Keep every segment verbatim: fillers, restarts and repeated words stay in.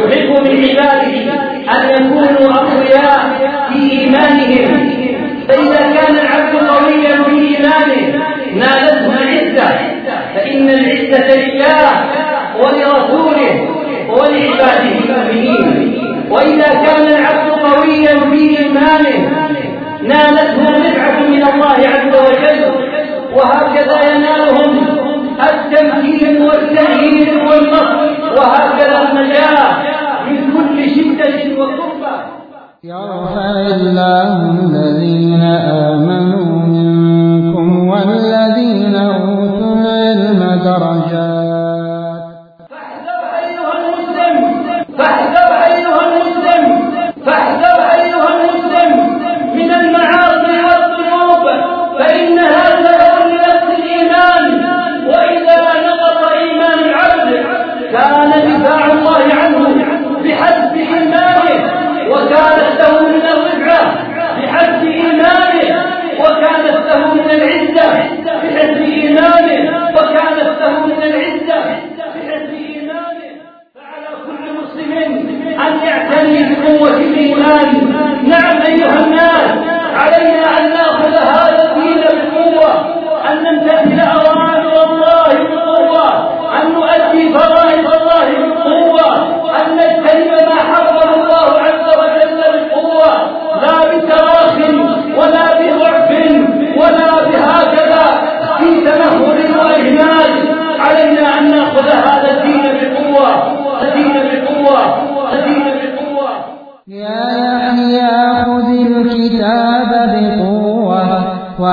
يحب من عباده أن يكونوا أقوياء في إيمانهم، فإذا كان العبد قويا في إيمانه نالته العزة، فإن العزة لله ولرسوله ولعباده المؤمنين. وإذا كان العبد قويا في إيمانه نالته الرفعة من الله عز وجل، وهكذا ينالهم التمكين والتأييد والنصر، وهكذا النجاة من كل شدة وكربة. يرفع الله الذين آمنوا منكم والذين أوتوا العلم درجات. فاحذر أيها المسلم فاحذر أيها المسلم فاحذر أيها المسلم من المعاصي والذنوب، فإنها سبب لنقص الإيمان، وإذا نقص إيمان العبد كان دفاع الله عنه بحسب إيمانه، وكانت له من الرفعة بحسب إيمانه، وكانت له من العزة بحسب إيمانه، وكانت له من العزة بحسب إيمانه. فعلى كل مسلم أن يعتني بقوة الإيمان. نعم أيها الناس، علينا أن نأخذ هذا الدين بقوة، أن نمتثل أوامر الله بقوة، أن نؤدي فرائض الله بقوة، أن نجتنب ما حرم الله عز وجل بقوة، لا بتراخ ولا بضعف ولا بهكذا في تمهل وإهمال. علينا أن نأخذ هذا الدين بقوة، الدين بقوة، الدين بقوة. يا يحيى خذ الكتاب بقوة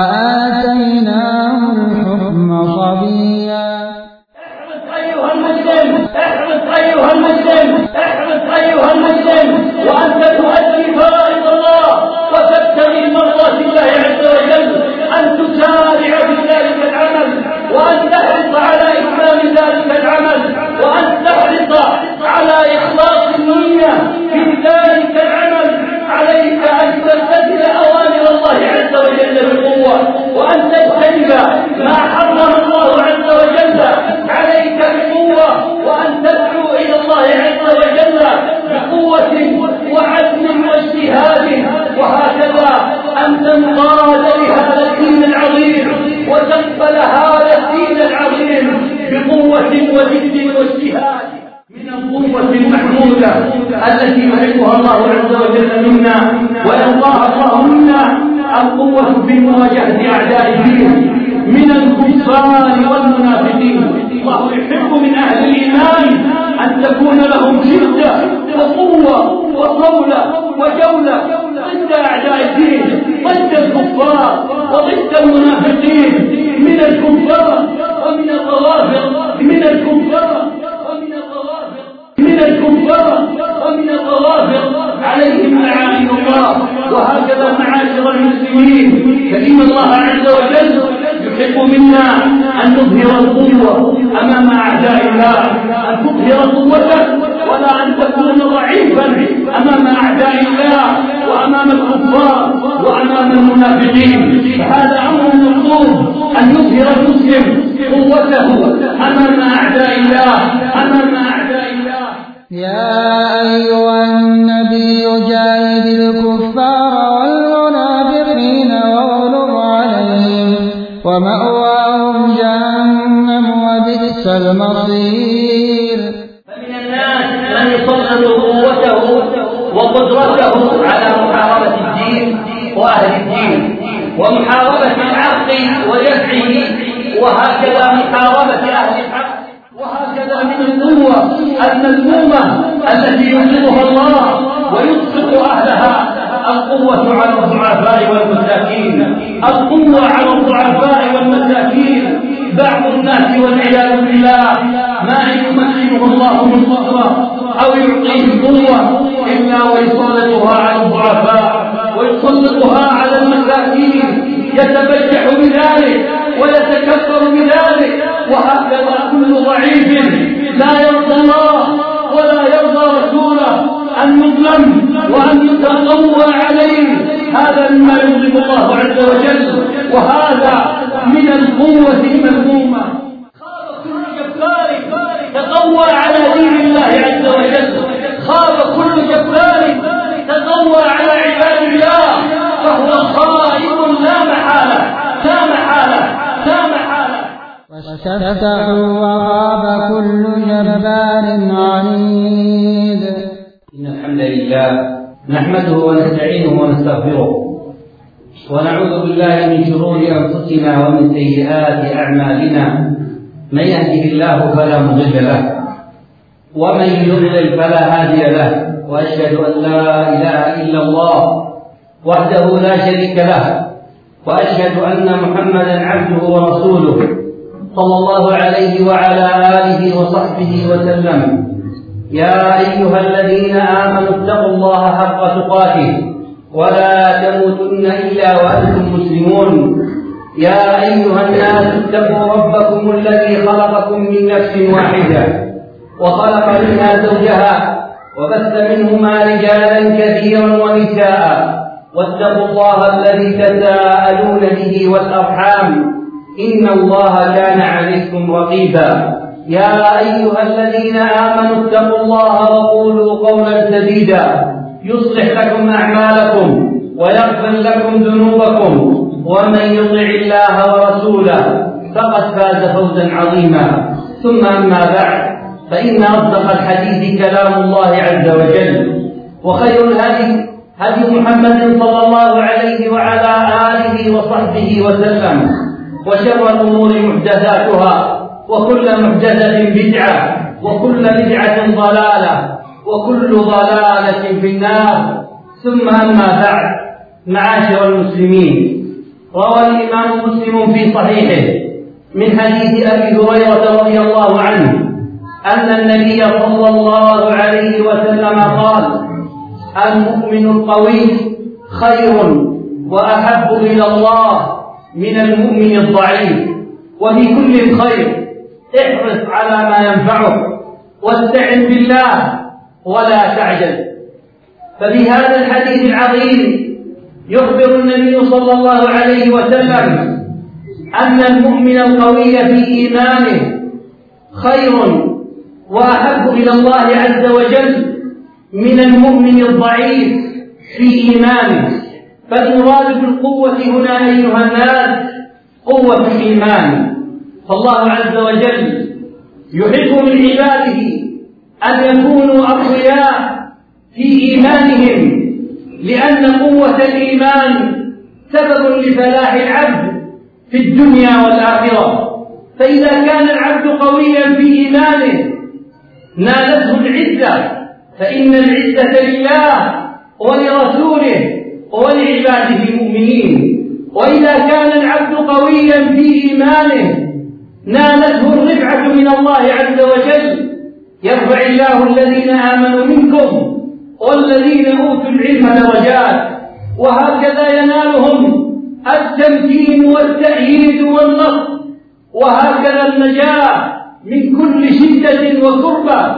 وآتيناه الحكم صبيا. احرص أيها المسلم احرص أيها المسلم احرص أيها المسلم وأنت تؤدي فرائض الله وتبتغي مرضات الله عز وجل، أن تسارع في ذلك العمل، وأن تحرص على إتمام ذلك العمل، وأن تحرص على إخلاص النية في ذلك العمل. عليك أن تمتثل أوامر الله عز وجل بقوة، وأن تجتنب ما حرم الله عز وجل عليك بقوة، وأن تدعو إلى الله عز وجل بقوة وعزم واجتهاد، وهكذا أن تنقاد لهذا الدين العظيم وتقبل هذا الدين العظيم بقوة وجد واجتهاد. من القوة المحمودة التي يحبها الله عز وجل منا ويرضاها الله منا القوة في مواجهة أعداء الدين من الكفار والمنافقين. الله يحب من أهل الإيمان أن تكون لهم شدة وقوة وطولة وجولة ضد أعداء الدين، ضد الكفار وضد المنافقين، من الكفار ومن الروافض، من الكفار ومن الروافض من الكفار ومن الروافض عليهم لعائن الله. وهكذا معاشر المسلمين، فإن الله عز وجل يحب منا أن نظهر القوة أمام أعداء الله، أن تظهر قوتك ولا أن تكون ضعيفا أمام أعداء الله وأمام الكفار وأمام المنافقين. فهذا أمر مطلوب، أن يظهر المسلم قوته أمام أعداء الله أمام أعداء الله. يا أيها النبي جاهد الكفار والمنافقين واغلظ عليهم ومأواهم جهنم وبئس المصير. فمن الناس من يسلط قوته وقدرته على محاربة الدين وأهل الدين ومحاربة الحق ودفعه، وهكذا محاربة أهل الحق، وهكذا من القوة المذمومة التي يبغضها الله ويسقط أهلها القوة على الضعفاء والمساكين، القوة على الضعفاء والمساكين. بعض الناس والعياذ بالله ما يمكنه الله من قدرة أو يعطيه قوة إلا ويسلطها على الضعفاء ويسلطها على المساكين، يتبجح بذلك ويتكبر بذلك. وهكذا كل ضعيف لا يرضى الله ولا يرضى رسوله أن يظلم وأن يتقوى عليه، هذا مما يغضب الله عز وجل، وهذا من القوة المذمومة. خاب كل جبار تقوى على دين الله عز وجل، تطوع على عباد الله فهو خائب لا محالة لا محالة لا محالة. واستفتحوا وخاب كل جبار عنيد. إن الحمد لله نحمده ونستعينه ونستغفره ونعوذ بالله من شرور أنفسنا ومن سيئات أعمالنا. من يهده الله فلا مضل له ومن يضلل فلا هادي له، وأشهد أن لا إله إلا الله وحده لا شريك له، وأشهد أن محمدا عبده ورسوله صلى الله عليه وعلى آله وصحبه وسلم. يا أيها الذين آمنوا اتقوا الله حق تقاته ولا تموتن إلا وأنتم مسلمون. يا أيها الناس اتقوا ربكم الذي خلقكم من نفس واحدة وخلق منها زوجها وبث منهما رجالا كثيرا ونساء، واتقوا الله الذي تساءلون به والأرحام إن الله كان عليكم رقيبا. يا أيها الذين آمنوا اتقوا الله وقولوا قولا سديدا يصلح لكم أعمالكم ويغفر لكم ذنوبكم، ومن يطع الله ورسوله فقد فاز فوزا عظيما. ثم أما بعد، فإن أصدق الحديث كلام الله عز وجل، وخير الهدي هدي محمد صلى الله عليه وعلى آله وصحبه وسلم، وشر الأمور محدثاتها، وكل محدثة بدعة، وكل بدعة ضلالة، وكل ضلالة في النار. ثم أما بعد، معاشر المسلمين، روى الإمام مسلم في صحيحه من حديث أبي هريرة رضي الله عنه أن النبي صلى الله عليه وسلم قال: المؤمن القوي خير وأحب إلى الله من المؤمن الضعيف، وفي كل خير احرص على ما ينفعك واستعن بالله ولا تعجل. فبهذا الحديث العظيم يخبر النبي صلى الله عليه وسلم أن المؤمن القوي في إيمانه خير وأحب إلى الله عز وجل من المؤمن الضعيف في إيمانه. فالمراد بالقوة هنا أيها الناس قوة الإيمان، فالله عز وجل يحب من عباده أن يكونوا أقوياء في إيمانهم، لأن قوة الإيمان سبب لفلاح العبد في الدنيا والآخرة. فإذا كان العبد قويا في إيمانه نالته العزة، فإن العزة لله ولرسوله ولعباده المؤمنين. وإذا كان العبد قويا في إيمانه نالته الرفعة من الله عز وجل. يرفع الله الذين آمنوا منكم والذين أوتوا العلم درجات، وهكذا ينالهم التمكين والتأييد والنصر، وهكذا النجاة من كل شدة وكربة.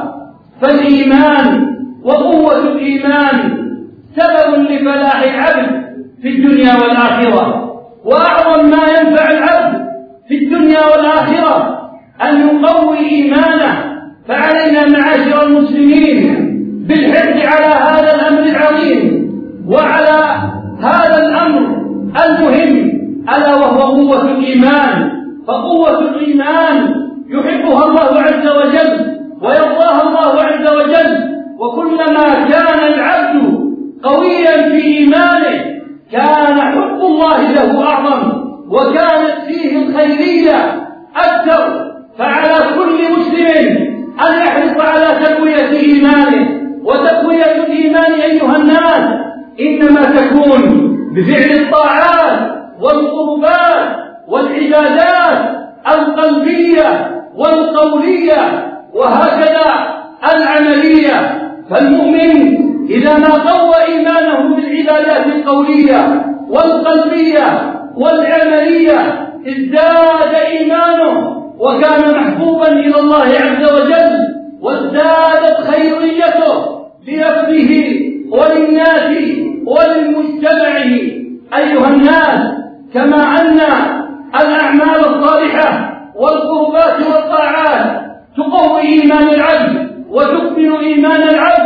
فالإيمان وقوة الإيمان سبب لفلاح العبد في الدنيا والآخرة. وأعظم ما ينفع العبد في الدنيا والآخرة أن يقوي إيمانه. فعلينا معاشر المسلمين بالحرص على هذا الأمر العظيم وعلى هذا الأمر المهم، ألا وهو قوة الإيمان. فقوة الإيمان يحبها الله عز وجل ويرضاها الله عز وجل. وكلما كان العبد قويا في إيمانه كان حب الله له أعظم، وكانت فيه الخيرية أكثر. فعلى كل مسلم أن يحرص على تقوية إيمانه. وتقوية الإيمان أيها الناس إنما تكون بفعل الطاعات والقربات والعبادات القلبية والقولية وهكذا العملية. فالمؤمن إذا ما قوى إيمانه بالعبادات القولية والقلبية والعملية ازداد إيمانه وكان محبوبا إلى الله عز وجل، وازدادت خيريته لنفسه وللناس وللمجتمع. أيها الناس، كما أن الأعمال الصالحة والقربات والطاعات تقوي إيمان العبد وتكمل إيمان العبد،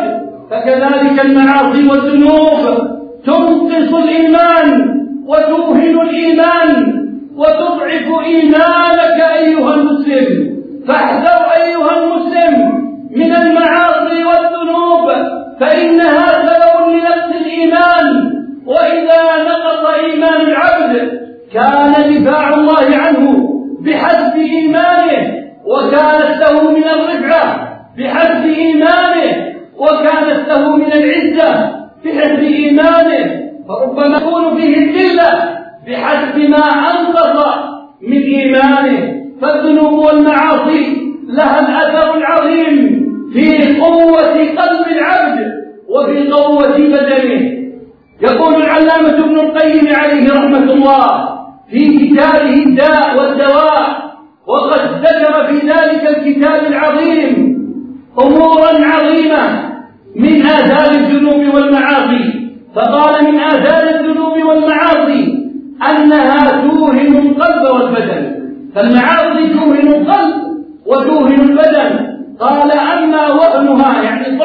فكذلك المعاصي والذنوب تنقص الإيمان وتوهن الإيمان وتضعف إيمانك أيها المسلم. فاحذر أيها المسلم من المعاصي والذنوب، فإنها سبب لنقص الإيمان، وإذا نقص إيمان العبد كان دفاع الله عنه بحسب إيمانه، وكانت له من الرفعة بحسب إيمانه، وكانت له من العزة بحسب إيمانه، فربما يكون فيه الذلة بحسب ما أنقص من إيمانه. فالذنوب والمعاصي لها الأثر العظيم في قوة قلب العبد وفي قوة بدنه. يقول العلامة ابن القيم عليه رحمة الله في كتابه الداء والدواء، وقد ذكر في ذلك الكتاب العظيم أمورا عظيمة من آثار الذنوب والمعاصي، فقال من آثار الذنوب والمعاصي أنها توهن القلب والبدن. فالمعاصي توهن القلب وتوهن البدن. قال أما وهنها يعني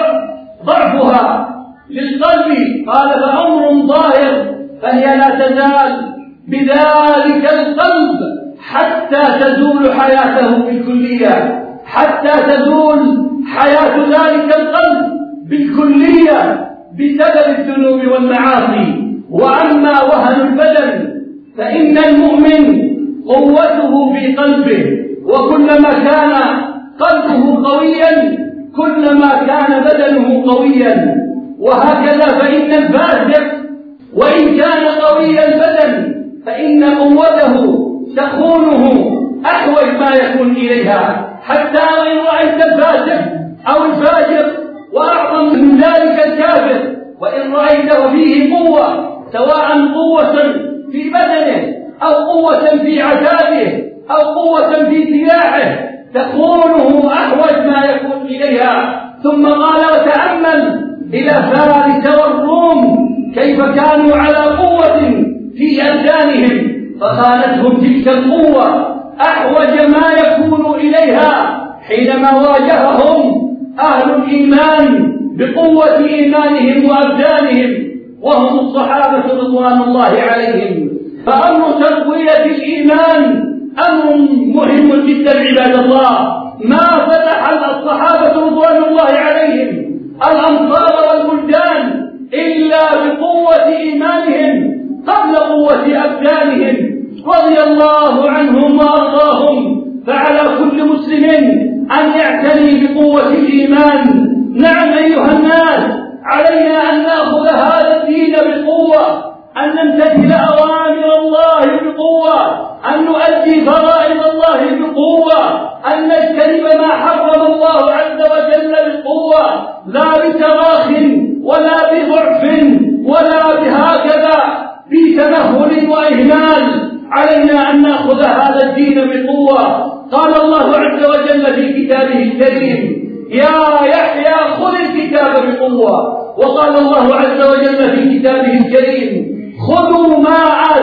ضعفها للقلب قال فأمر ظاهر، فهي لا تزال بذلك القلب حتى تزول حياته بالكلية، حتى تزول حياة ذلك القلب بالكلية بسبب الذنوب والمعاصي. وأما وهن البدن فإن المؤمن قوته في قلبه، وكلما كان قلبه قويا كلما كان بدنه قويا، وهكذا فإن الفاسق وإن كان قوي البدن فإن قوته تخونه أحوج ما يكون إليها، حتى وإن رأيت الفاسق أو الفاجر وأعظم من ذلك الكافر، وإن رأيته فيه قوة سواء قوة في بدنه أو قوة في عتابه أو قوة في سلاحه تخونه أحوج ما يكون إليها. ثم قال وتأمل إلى فارس والروم كيف كانوا على قوة في أبدانهم، فخانتهم تلك القوة أحوج ما يكون إليها حينما واجههم أهل الإيمان بقوة إيمانهم وأبدانهم وهم الصحابة رضوان الله عليهم. فأمر تقوية الإيمان أمر مهم جدا عباد الله. ما فتح الصحابة رضوان الله عليهم الأمصار والبلدان إلا بقوة إيمانهم قبل قوة أبدانهم رضي الله عنهم وأرضاهم. فعلى كل مسلم أن يعتني بقوة الإيمان. نعم أيها الناس، علينا أن نأخذ هذا الدين بقوة، أن نمتثل أوامر الله بقوة، أن نؤدي فرائض الله بقوة، أن نجتنب ما حرم الله عز وجل بقوة، لا بتراخ ولا بضعف ولا بهكذا بتمهل وإهمال. علينا أن نأخذ هذا الدين بقوة. قال الله عز وجل في كتابه الكريم يا يحيى خذ الكتاب بقوة. وقال الله عز وجل في كتابه الكريم خذوا ما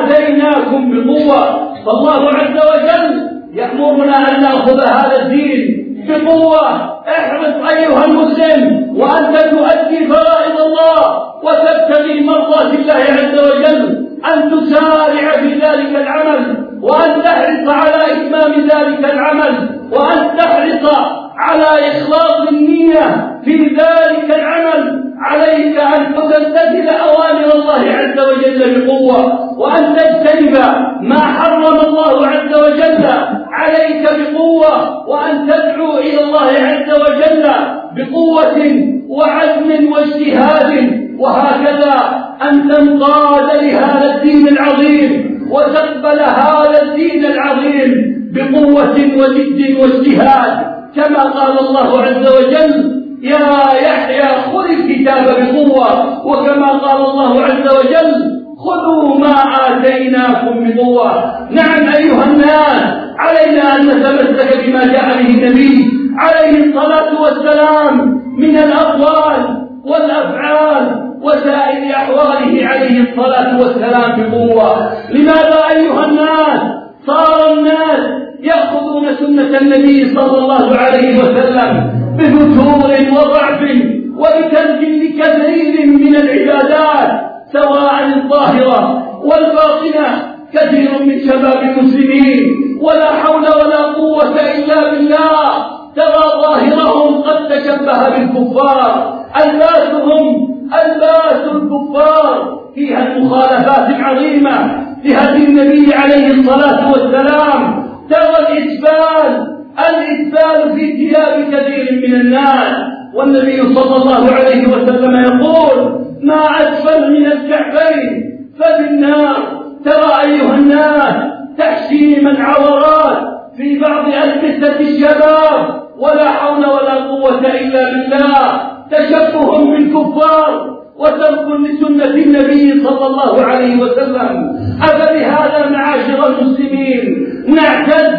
آتيناكم بقوة. فالله عز وجل يأمرنا أن نأخذ هذا الدين بقوة. احرص أيها المسلم وأنت تؤدي فرائض الله وتبتغي مرضات الله عز وجل أن تسارع في ذلك العمل، وأن تحرص على إتمام ذلك العمل، وأن تحرص على إخلاص النية في ذلك العمل. عليك أن تمتثل أوامر الله عز وجل بقوة، وأن تجتنب ما حرم الله عز وجل عليك بقوة، وأن تدعو إلى الله عز وجل بقوة وعزم واجتهاد، وهكذا أن تنقاد لهذا الدين العظيم وتقبل هذا الدين العظيم بقوة وجد واجتهاد، كما قال الله عز وجل يا يحيى خذ الكتاب بقوة، وكما قال الله عز وجل خذوا ما آتيناكم بقوة. نعم أيها الناس، علينا أن نتمسك بما جاء به النبي عليه الصلاة والسلام من الأقوال والأفعال وسائر أحواله عليه الصلاة والسلام بقوة. لماذا أيها الناس صار الناس يأخذون سنة النبي صلى الله عليه وسلم بفتور وضعف وبتنزل قلة لكثير من العبادات سواء الظاهرة والباطنة. كثير من شباب المسلمين ولا حول ولا قوة إلا بالله ترى ظاهرهم قد تشبه بالكفار، ألباسهم ألباس الكفار فيها المخالفات العظيمة لهدي النبي عليه الصلاة والسلام. ترى الإسبال الإسبال في ثياب كثير من الناس، والنبي صلى الله عليه وسلم يقول ما أسفل من الكعبين ففي النار. ترى أيها الناس تحشيم العورات في بعض ألبسة الشباب ولا حول ولا قوة إلا بالله، تشبه بالكفار وترك لسنة النبي صلى الله عليه وسلم. أفبهذا معاشر المسلمين نعتد؟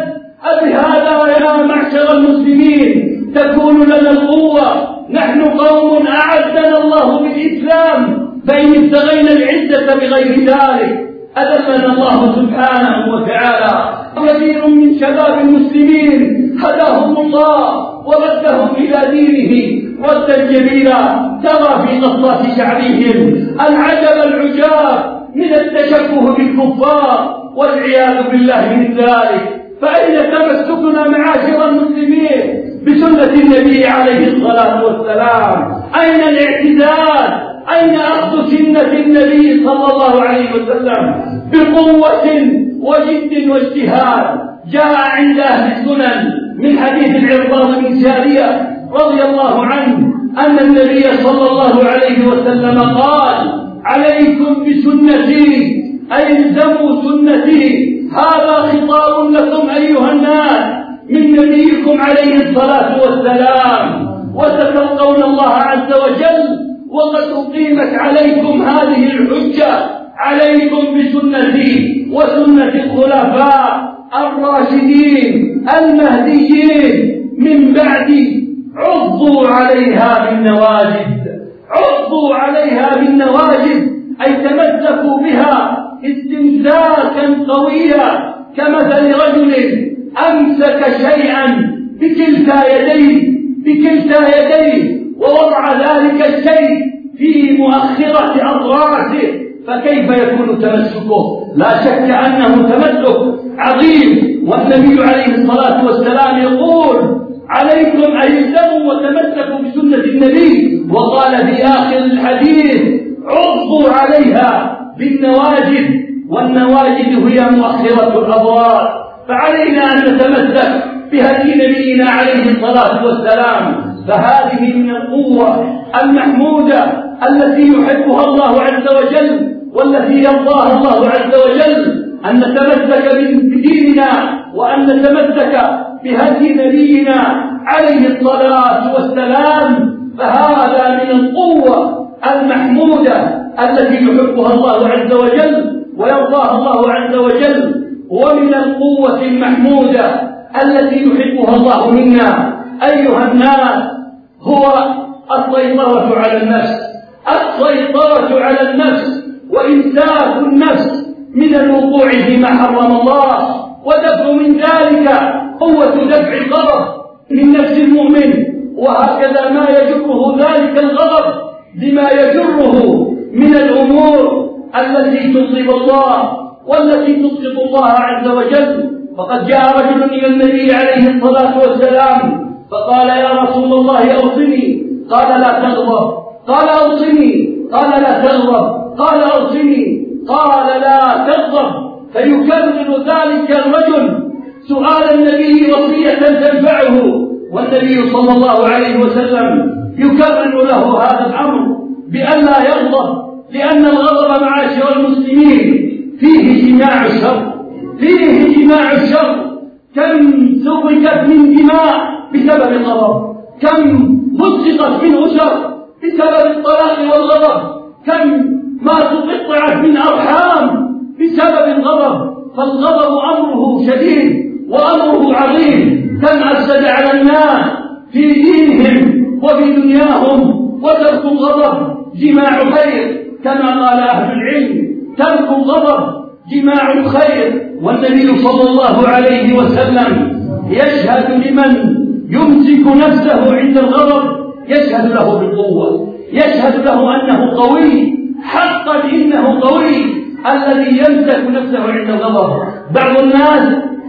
أبهذا يا معشر المسلمين تكون لنا القوة؟ نحن قوم أعزنا الله بالإسلام، فإن ابتغينا العزة بغير ذلك أذلنا الله سبحانه وتعالى. كثير من شباب المسلمين هداهم الله وردهم إلى دينه ردا جميلا. ترى في قصات شعبهم العجب العجاب من التشبه بالكفار والعياذ بالله من ذلك. فأين تمسكنا معاشر المسلمين بسنة النبي عليه الصلاة والسلام؟ أين الاعتزال؟ أين أخذ سنة النبي صلى الله عليه وسلم بقوة وجد واجتهاد؟ جاء عند أهل السنن من حديث العرباض بن سارية رضي الله عنه أن النبي صلى الله عليه وسلم قال عليكم بسنتي أي الزموا سنتي. هذا خطاب لكم أيها الناس من نبيكم عليه الصلاة والسلام، وستلقون الله عز وجل وقد أقيمت عليكم هذه الحجة. عليكم بسنتي وسنة الخلفاء الراشدين المهديين من بعدي، عضوا عليها بالنواجذ. عضوا عليها بالنواجذ أي تمسكوا بها استمساكا قويا كمثل رجل أمسك شيئا بكلتا يديه بكلتا يديه ووضع ذلك الشيء في مؤخرة أضراسه، فكيف يكون تمسكه؟ لا شك أنه تمسك عظيم. والنبي عليه الصلاة والسلام يقول عليكم أن الزموا وتمسكوا بسنة النبي، وقال في آخر الحديث عضوا عليها بالنواجذ، والنواجذ هي مؤخرة الأضرار. فعلينا أن نتمسك بهدي نبينا عليه الصلاة والسلام. فهذه من القوة المحمودة التي يحبها الله عز وجل والتي يرضاها الله عز وجل، أن نتمسك بديننا وأن نتمسك بهدي نبينا عليه الصلاة والسلام. فهذا من القوة المحمودة التي يحبها الله عز وجل ويرضاها الله عز وجل، ومن القوة المحمودة التي يحبها الله منا أيها الناس هو السيطرة على النفس. السيطرة على النفس وإمساك النفس من الوقوع فيما حرم الله، ودفع من ذلك قوة دفع الغضب من نفس المؤمن، وهكذا ما يجره ذلك الغضب بما يجره من الأمور التي تغضب الله والتي تسخط الله عز وجل. فقد جاء رجل إلى النبي عليه الصلاة والسلام فقال يا رسول الله أوصني، قال لا تغضب. قال أوصني، قال لا تغضب. قال أوصني، قال لا تغضب. فيكرر ذلك الرجل سؤال النبي وصية تنفعه، والنبي صلى الله عليه وسلم يكرر له هذا الأمر بأن لا يغضب، لأن الغضب معاشر المسلمين فيه جماع الشر، فيه جماع الشر. كم سرقت من دماء بسبب الغضب، كم مزقت من أسر بسبب الطلاق والغضب، كم ما تقطعت من أرحام بسبب الغضب. فالغضب أمره شديد وأمره عظيم. كم أفسد على الناس في دينهم وفي دنياهم. وترك الغضب جماع خير كما قال أهل العلم، ترك الغضب جماع الخير. والنبي صلى الله عليه وسلم يشهد لمن يمسك نفسه عند الغضب، يشهد له بالقوة، يشهد له أنه قوي، حقا إنه قوي الذي يمسك نفسه عند الغضب. بعض الناس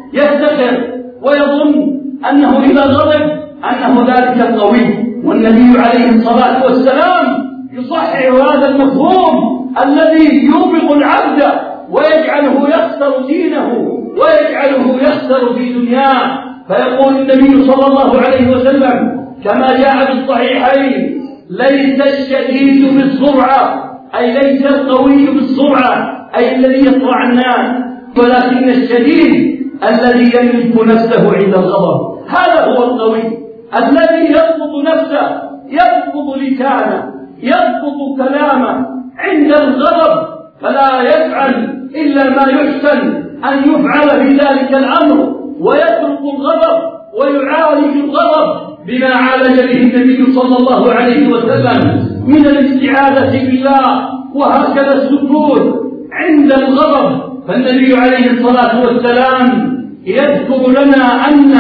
يفتخر ويظن أنه إذا غضب أنه ذلك القوي، والنبي عليه الصلاة والسلام يصحح هذا المفهوم الذي يوبق العبد ويجعله يخسر دينه ويجعله يخسر في دنياه. فيقول النبي صلى الله عليه وسلم كما جاء في الصحيحين: ليس الشديد بالسرعة، أي ليس القوي بالسرعة أي الذي يصرع الناس، ولكن الشديد الذي يملك نفسه عند الغضب. هذا هو القوي الذي يضبط نفسه، يضبط لسانه، يضبط كلامه عند الغضب، فلا يفعل إلا ما يحسن أن يفعل في ذلك الأمر، ويترك الغضب ويعالج الغضب بما عالج به النبي صلى الله عليه وسلم من الاستعاذة بالله، وهكذا السكوت عند الغضب. فالنبي عليه الصلاة والسلام يذكر لنا أن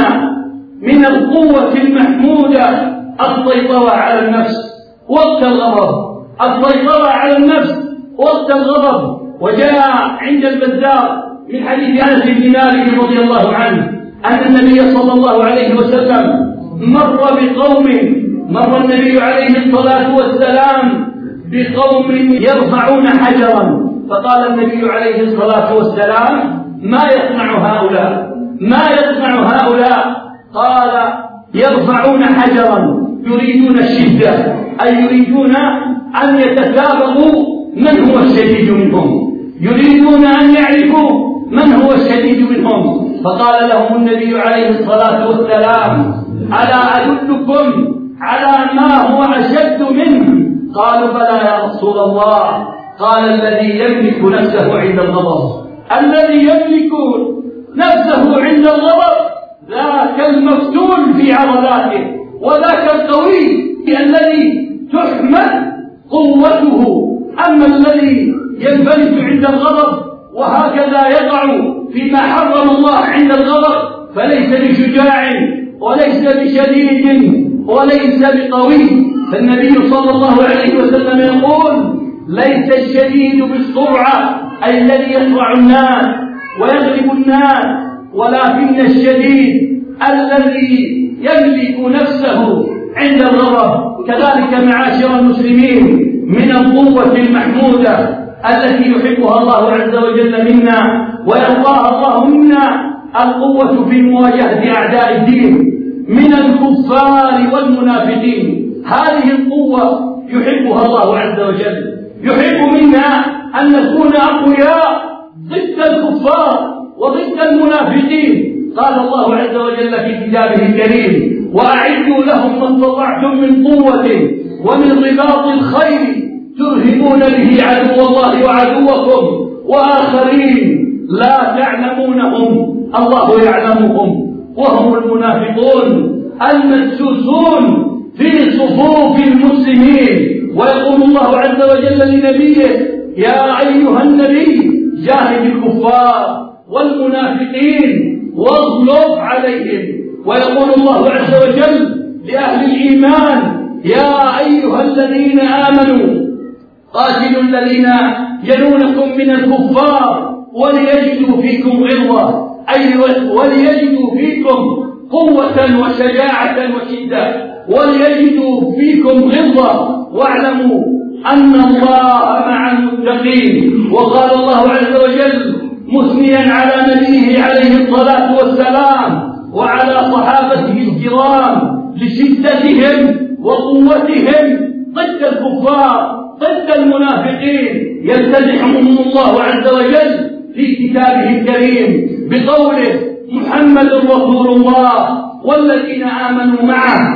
من القوة المحمودة السيطرة على النفس وقت الغضب، السيطرة على النفس وقت الغضب. وجاء عند البزار من حديث أنس بن مالك رضي الله عنه أن النبي صلى الله عليه وسلم مر بقوم مر النبي عليه الصلاة والسلام بقوم يرفعون حجرا، فقال النبي عليه الصلاة والسلام: ما يصنع هؤلاء؟ ما يصنع هؤلاء؟ قال: يرفعون حجرا يريدون الشدة، أي يريدون أن يتسابقوا من هو الشديد منهم، يريدون أن يعرفوا من هو الشديد منهم. فقال لهم النبي عليه الصلاة والسلام: ألا أدلكم على ما هو أشد منه؟ قالوا: بلى يا رسول الله. قال: الذي يملك نفسه عند الغضب، الذي يملك نفسه عند الغضب ذاك المفتول في عضلاته، وذاك القوي الذي تحمد قوته. أما الذي ينفلت عند الغضب وهكذا يقع فيما حرم الله عند الغضب فليس بشجاع وليس بشديد وليس بقوي. فالنبي صلى الله عليه وسلم يقول: ليس الشديد بالسرعة، أي الذي يسرع الناس ويغلب الناس، ولكن الشديد الذي يملك نفسه عند الغضب. كذلك معاشر المسلمين من القوة المحمودة التي يحبها الله عز وجل منا ويرضاها الله منا القوة في مواجهة أعداء الدين من الكفار والمنافقين. هذه القوة يحبها الله عز وجل، يحب منا أن نكون أقوياء ضد الكفار وضد المنافقين. قال الله عز وجل في كتابه الكريم: وأعدوا لهم ما استطعتم من قوة ومن رباط الخيل ترهبون به عدو الله وعدوكم وآخرين لا تعلمونهم الله يعلمهم وهم المنافقون المدسوسون في صفوف المسلمين. ويقول الله عز وجل لنبيه: يا أيها النبي جاهد الكفار والمنافقين واغلظ عليهم. ويقول الله عز وجل لأهل الإيمان: يا أيها الذين آمنوا قاتلوا الذين يلونكم من الكفار وليجدوا فيكم غلظة، أي وليجدوا فيكم قوة وشجاعة وشدة، وليجدوا فيكم غلظة، واعلموا أن الله مع المتقين. وقال الله عز وجل مثنيا على نبيه عليه الصلاة والسلام وعلى صحابته الكرام لشدتهم وقوتهم ضد الكفار ضد المنافقين، يمتدحهم الله عز وجل في كتابه الكريم بقوله: محمد رسول الله والذين آمنوا معه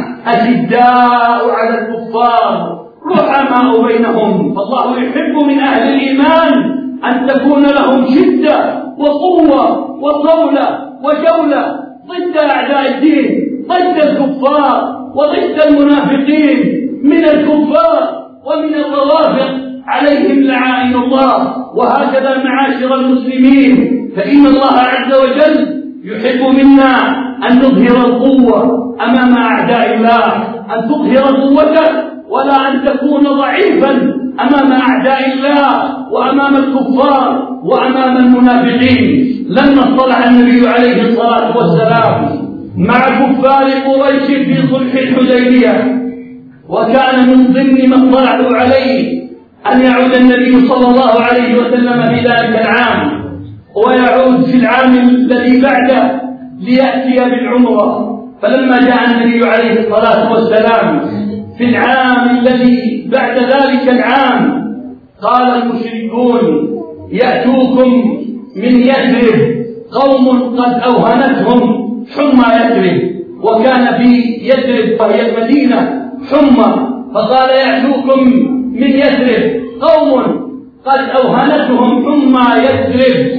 أشداء على الكفار رحماء بينهم. فالله يحب من أهل الإيمان أن تكون لهم شدة وقوة وطولة وجولة ضد أعداء الدين، ضد الكفار وضد المنافقين من الكفار ومن الروافض عليهم لعائن الله. وهكذا معاشر المسلمين، فإن الله عز وجل يحب منا أن نظهر القوة أمام أعداء الله، أن تظهر قوتك ولا أن تكون ضعيفا أمام أعداء الله وأمام الكفار وأمام المنافقين. لما اصطلح النبي عليه الصلاة والسلام مع كفار قريش في صلح الحديبية، وكان من ضمن ما اطلعوا عليه أن يعود النبي صلى الله عليه وسلم في ذلك العام ويعود في العام الذي بعده ليأتي بالعمرة. فلما جاء النبي عليه الصلاة والسلام في العام الذي بعد ذلك العام قال المشركون يأتوكم من يثرب قوم قد أوهنتهم حمى يثرب، وكان في يثرب وهي المدينة حمى، فقال يأتوكم من يثرب قوم قد أوهنتهم حمى يثرب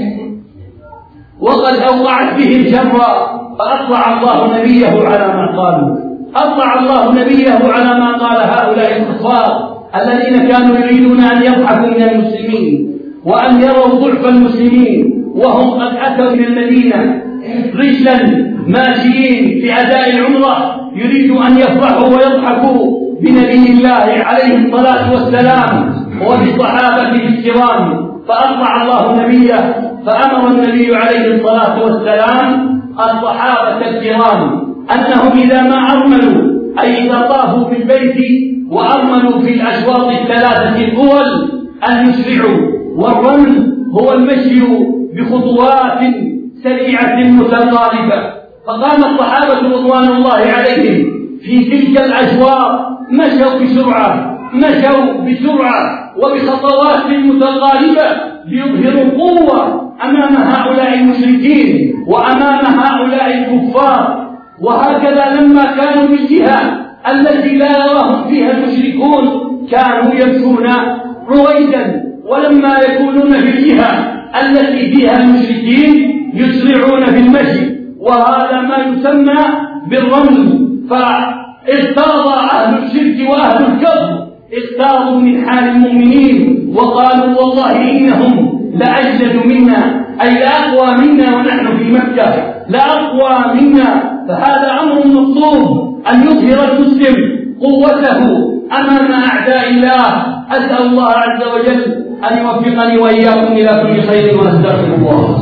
وقد أوقعت بهم شرا، فأطلع الله نبيه على ما قالوا، أطلع الله نبيه على ما قال هؤلاء الكفار الذين كانوا يريدون أن يضحكوا من المسلمين وأن يروا ضعف المسلمين، وهم قد أتوا من المدينة رجلا ماشيين في أداء العمرة يريدوا أن يفرحوا ويضحكوا بنبي الله عليه الصلاة والسلام وبصحابته الكرام. فأطلع الله نبيه فأمر النبي عليه الصلاة والسلام الصحابة الكرام أنهم إذا ما أرملوا أي إذا طافوا في البيت وأرملوا في الأشواط الثلاثة الأول أن يسرعوا، والرمل هو المشي بخطوات سريعة متقاربة. فقام الصحابة رضوان الله عليهم في تلك الأشواط مشوا بسرعة مشوا بسرعة وبخطوات متقاربة ليظهروا قوة أمام هؤلاء المشركين وأمام هؤلاء الكفار. وهكذا لما كانوا بالجهة التي لا يراهم فيها المشركون كانوا يمشون رويدا، ولما يكونون في الجهة التي فيها المشركين يسرعون في المشي، وهذا ما يسمى بالرمل. فاغتاظ أهل الشرك وأهل الكفر اغتاظوا من حال المؤمنين وقالوا والله إنهم لأجلد منا أي لأقوى منا ونحن في مكة لأقوى منا. فهذا أمر مطلوب أن يظهر المسلم قوته أمام أعداء الله. أسأل الله عز وجل أن يوفقني وإياكم إلى كل خير ونستغفر الله.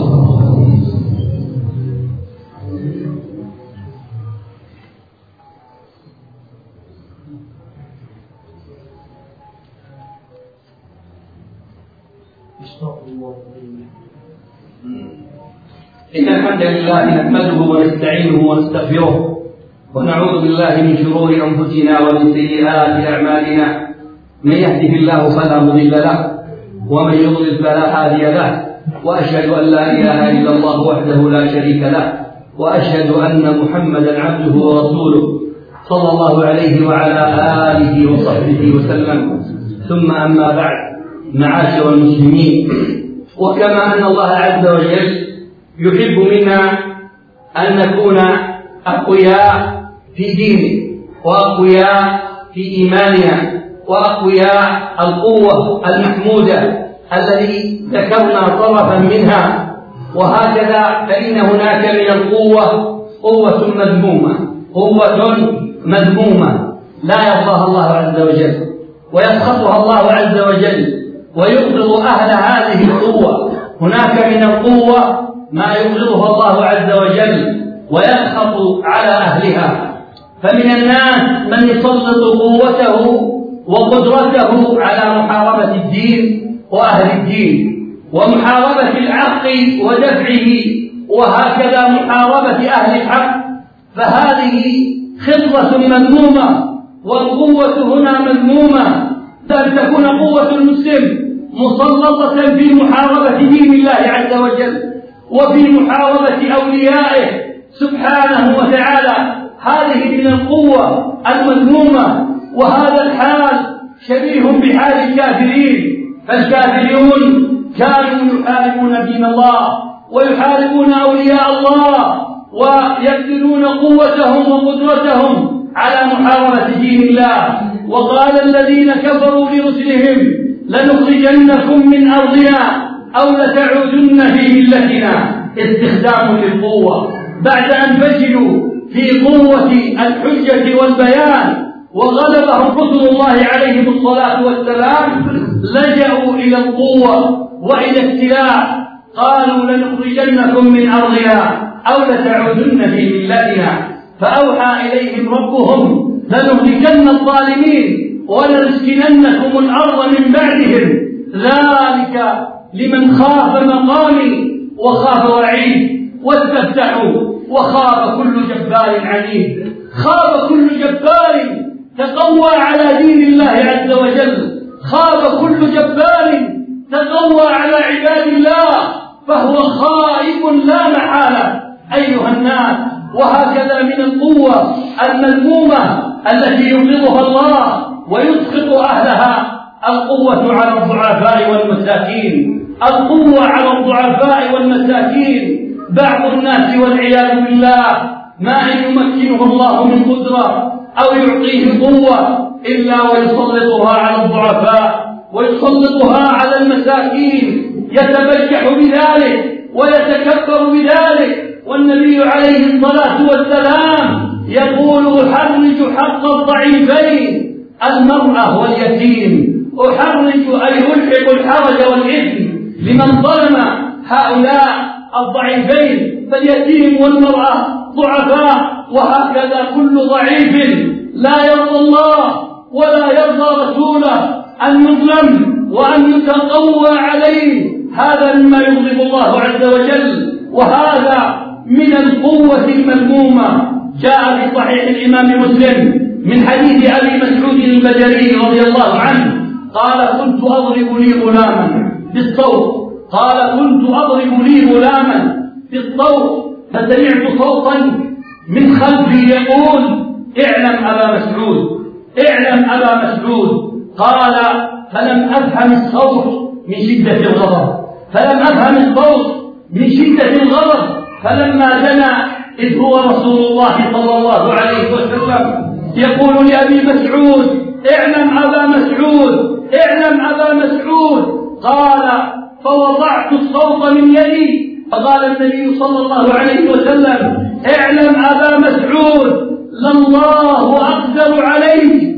إن الحمد لله نحمده ونستعينه ونستغفره ونعوذ بالله من شرور أنفسنا ومن سيئات أعمالنا، من يهده الله فلا مضل له ومن يضلل فلا هادي له، وأشهد أن لا إله إلا الله وحده لا شريك له، وأشهد أن محمدا عبده ورسوله صلى الله عليه وعلى آله وصحبه وسلم. ثم أما بعد، معاشر المسلمين، وكما أن الله عز وجل يحب منا أن نكون أقوياء في دينه وأقوياء في إيماننا وأقوياء القوة المحمودة الذي ذكرنا طرفا منها، وهكذا فإن هناك من القوة قوة مذمومة قوة مذمومة لا يرضاها الله عز وجل ويسخطها الله عز وجل ويبغض أهل هذه القوة. هناك من القوة ما يبغضها الله عز وجل ويسخط على أهلها. فمن الناس من يسلط قوته وقدرته على محاربة الدين وأهل الدين ومحاربة الحق ودفعه، وهكذا محاربة أهل الحق. فهذه خطوة مذمومة والقوة هنا مذمومة. أن تكون قوة المسلم مسلطة في محاربة دين الله عز وجل وفي محاربة أوليائه سبحانه وتعالى، هذه من القوة المذمومة. وهذا الحال شبيه بحال الكافرين، فالكافرون كانوا يحاربون دين الله ويحاربون أولياء الله ويبذلون قوتهم وقدرتهم على محاربة دين الله. وقال الذين كفروا لرسلهم لنخرجنكم من أرضنا أو لتعودن في ملتنا استخدام للقوة. بعد أن فشلوا في قوة الحجة والبيان وغلبهم رسل الله عليهم الصلاة والسلام، لجأوا إلى القوة وإلى السلاح. قالوا لنخرجنكم من أرضنا أو لتعودن في ملتنا. فأوحى إليهم ربهم لنهلكن الظالمين ولنسكننكم الأرض من بعدهم، ذلك لمن خاف مقامي وخاف وعيد. واستفتحوا وخاف كل جبار عنيد. خاف كل جبار تقوى على دين الله عز وجل، خاف كل جبار تقوى على عباد الله، فهو خائف لا محالة أيها الناس. وهكذا من القوة المذمومة التي يبغضها الله ويسقط أهلها القوة على الضعفاء والمساكين. القوة على الضعفاء والمساكين. بعض الناس والعياذ بالله ما أن يمكنه الله من قدرة أو يعطيه قوة إلا ويسلطها على الضعفاء ويسلطها على المساكين، يتبجح بذلك ويتكبر بذلك. والنبي عليه الصلاة والسلام يقول أحرج حق الضعيفين المرأة واليتيم. أحرج أي ألحق الحرج والإثم لمن ظلم هؤلاء الضعيفين، فاليتيم والمرأة ضعفاء. وهكذا كل ضعيف لا يرضى الله ولا يرضى رسوله أن يظلم وأن يتقوى عليه، هذا مما يغضب الله عز وجل، وهذا من القوة المذمومة. جاء في صحيح الإمام مسلم من حديث أبي مسعود البدري رضي الله عنه قال كنت أضرب لي غلاما بالصوت قال كنت أضرب لي غلاما بالصوت فسمعت صوتا من خلفي يقول اعلم أبا مسعود اعلم أبا مسعود. قال فلم أفهم الصوت من شدة الغضب فلم أفهم الصوت من شدة الغضب فلما دنا إذ هو رسول الله صلى الله عليه وسلم يقول لأبي مسعود اعلم أبا مسعود اعلم أبا مسعود. قال فوضعت الصوت من يدي فقال النبي صلى الله عليه وسلم اعلم أبا مسعود لله أقدر عليك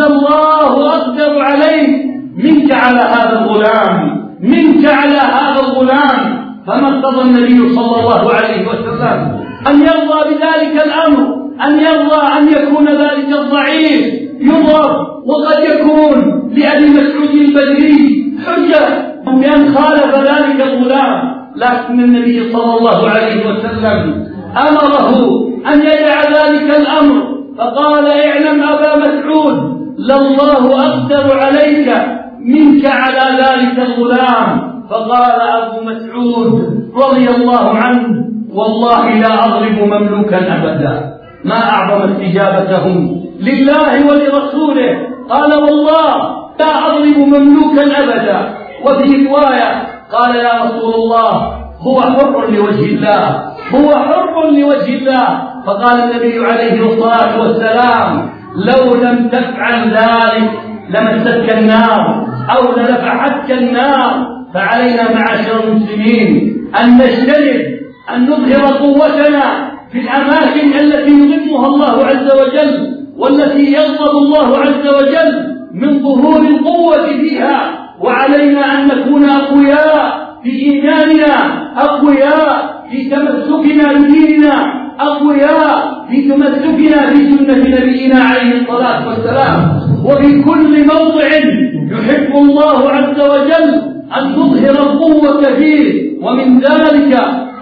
لله أقدر عليك منك على هذا الغلام منك على هذا الغلام. فما اقتضى النبي صلى الله عليه وسلم أن يرضى بذلك الأمر، أن يرضى أن يكون ذلك الضعيف يضرب، وقد يكون لأبي مسعود البدري حجة بأن خالف ذلك الغلام، لكن النبي صلى الله عليه وسلم أمره أن يدع ذلك الأمر فقال اعلم أبا مسعود لله أقدر عليك منك على ذلك الغلام. فقال أبو مسعود رضي الله عنه والله لا أضرب مملوكا أبدا. ما أعظم استجابتهم لله ولرسوله. قال والله لا أضرب مملوكا أبدا. وفي رواية قال يا رسول الله هو حر لوجه الله هو حر لوجه الله. فقال النبي عليه الصلاة والسلام لو لم تفعل ذلك لمستك النار أو لنفحتك النار. فعلينا معاشر المسلمين أن نجتهد أن نظهر قوتنا في الأماكن التي يضمها الله عز وجل والتي يغضب الله عز وجل من ظهور القوة فيها. وعلينا أن نكون أقوياء في إيماننا، أقوياء في تمسكنا بديننا، أقوياء في تمسكنا بسنة نبينا عليه الصلاة والسلام. وفي كل موضع يحب الله عز وجل أن تظهر القوة فيه، ومن ذلك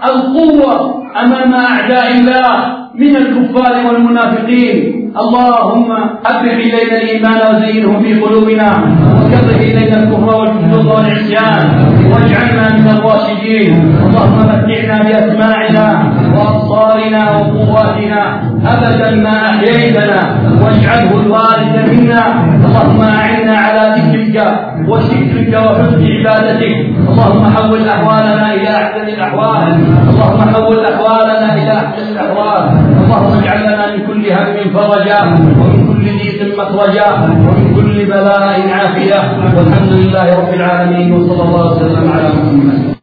القوة أمام أعداء الله من الكفار والمنافقين. اللهم حبب إلينا الإيمان وزينه في قلوبنا وكره إلينا الكفر والفسوق والعصيان واجعلنا من الراشدين. اللهم متعنا بأسماعنا وأبصارنا وقواتنا أبدا ما أحييتنا واجعله الوارث منا. اللهم أعنا على ذكرك وشكرك وحسن عبادتك. اللهم حول أحوالنا إلى أحسن الأحوال اللهم حول أحوالنا إلى أحسن الأحوال. اللهم اجعل لنا من كل هم فرجا ومن كل ضيق مخرجا ومن كل بلاء عافية. والحمد لله رب العالمين وصلى الله وسلم على محمد.